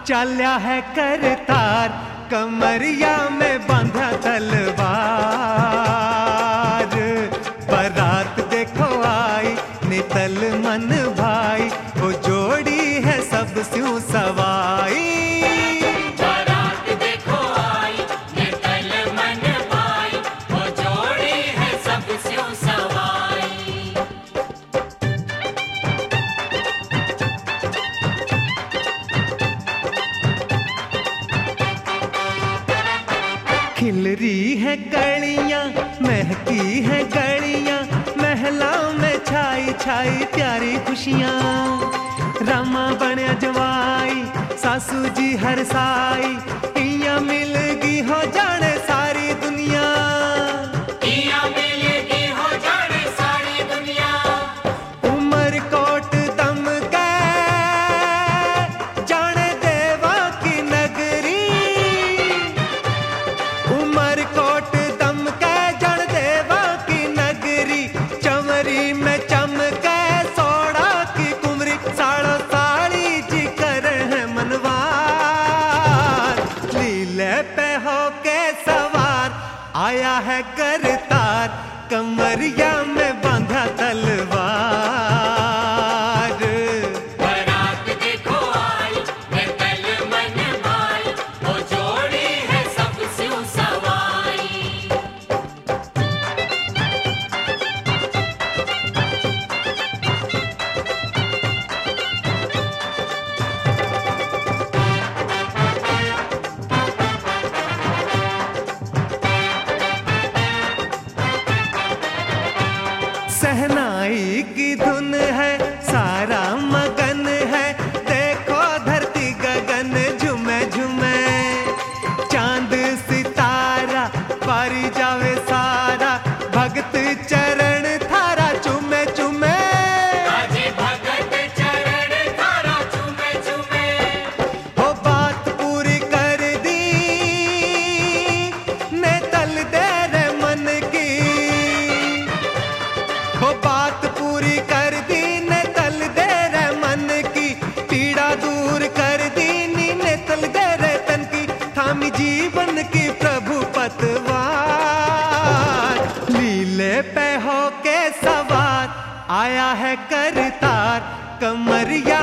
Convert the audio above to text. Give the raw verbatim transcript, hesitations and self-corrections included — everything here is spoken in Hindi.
चाल्या है करतार, कमरिया में बांधा तलवार। बारात देखो आई नितल मन भाई, वो जोड़ी है सब स्यों सवाई। बारात देखो आई नितल मन भाई, वो जोड़ी है सब स्यों सवाई। खिल रही है कलियां, महकी है गलियां, महला में छाई छाई प्यारी खुशियां। रामा बने जवाई, सासू जी हर साई, इया मिलगी हो जाने सारी दुनिया। इया मिलगी हो जाने सारी दुनिया। उमर कोट दम के जाने देवा की नगरी। उमर कोट दम के जन देवा की नगरी, चमरी में चमके सोड़ा की कुमरी। साड़ो साड़ी जी कर है मनवार, लीले पे हो के सवार आया है करतार, कमरिया में बांधा तलवार। बारात देखो आई नितल मन भाई, वो जोड़ी है सब स्यों सवाई। सहनाई की धुन है, सारा मगन है, देखो धरती गगन झुमे झुमे। चांद सितारा पारी जावे सारा, भगत चरण थारा चुमे चुमे। आजे भगत चरण थारा चुमे चुमे। हो बात पूरी कर दी ने तल दे रे मन की। हो बात पूरी कर दी ने तल दे रे मन की, पीड़ा दूर कर दी नी ने तल दे रे तन की। थामी जीवन की प्रभु पतवार, लीले पे हो के सवार आया है करतार, कमरिया